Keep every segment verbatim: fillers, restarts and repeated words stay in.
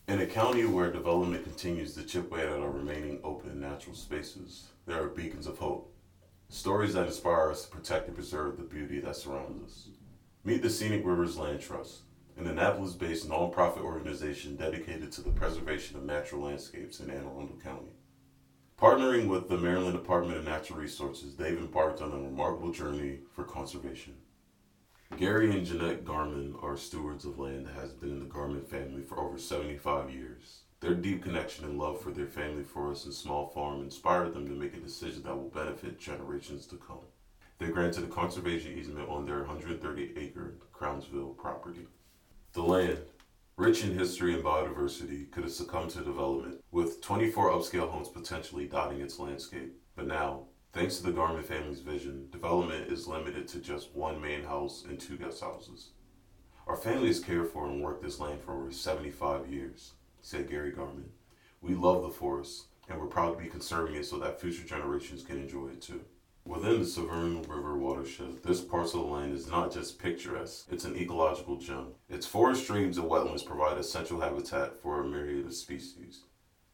In a county where development continues to chip away at our remaining open natural spaces, there are beacons of hope, stories that inspire us to protect and preserve the beauty that surrounds us. Meet the Scenic Rivers Land Trust, an Annapolis based nonprofit organization dedicated to the preservation of natural landscapes in Anne Arundel County. Partnering with the Maryland Department of Natural Resources, they've embarked on a remarkable journey for conservation. Gary and Jeanette Garman are stewards of land that has been in the Garman family for over seventy-five years. Their deep connection and love for their family forest and small farm inspired them to make a decision that will benefit generations to come. They granted a conservation easement on their one hundred thirty acre Crownsville property. The land, rich in history and biodiversity, could have succumbed to development, with twenty-four upscale homes potentially dotting its landscape. But now, thanks to the Garman family's vision, development is limited to just one main house and two guest houses. Our family has cared for and worked this land for over seventy-five years, said Gary Garman. We love the forest, and we're proud to be conserving it so that future generations can enjoy it too. Within the Severn River watershed, this parcel of land is not just picturesque, it's an ecological gem. Its forest streams and wetlands provide essential habitat for a myriad of species.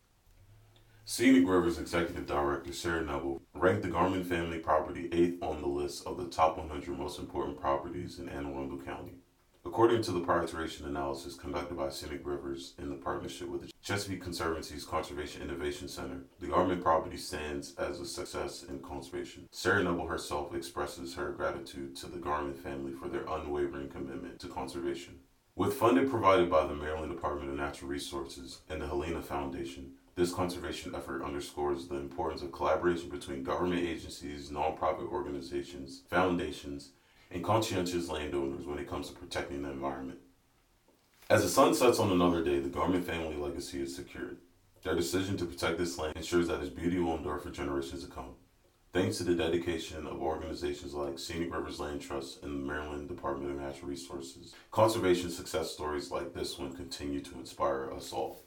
Scenic Rivers Executive Director Sarah Neville ranked the Garman family property eighth on the list of the top one hundred most important properties in Anne Arundel County. According to the prioritization analysis conducted by Scenic Rivers in the partnership with the Chesapeake Conservancy's Conservation Innovation Center, the Garman property stands as a success in conservation. Sarah Neville herself expresses her gratitude to the Garman family for their unwavering commitment to conservation. With funding provided by the Maryland Department of Natural Resources and the Helena Foundation, this conservation effort underscores the importance of collaboration between government agencies, nonprofit organizations, foundations, and conscientious landowners when it comes to protecting the environment. As the sun sets on another day, the Garman family legacy is secured. Their decision to protect this land ensures that its beauty will endure for generations to come. Thanks to the dedication of organizations like Scenic Rivers Land Trust and the Maryland Department of Natural Resources, conservation success stories like this one continue to inspire us all.